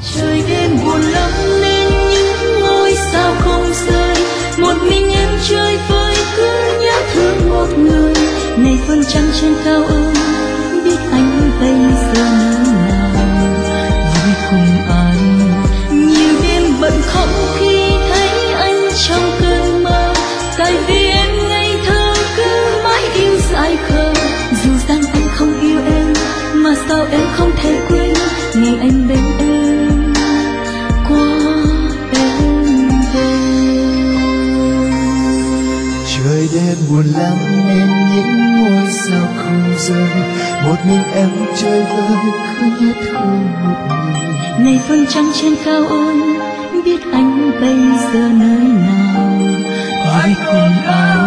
Trời đêm buồn lắm nên những ngôi sao không rơi, một mình em chơi vơi cứ nhớ thương một người. Này phân trăng trên cao ơi, biết anh bây giờ nơi nào vui cùng ai. Nhiều đêm bận khóc khi thấy anh trong cơn mơ, tại vì em ngây thơ cứ mãi yêu dại khờ. Dù rằng anh không yêu em mà sao em không thể quên ngày anh bên em qua em về. Trời đêm buồn lắm nên những ngôi sao không rơi, một mình em chơi vơi cứ nhớ thương một người. Này phân trăng trên cao ơi, biết anh bây giờ nơi nào vui cùng ai.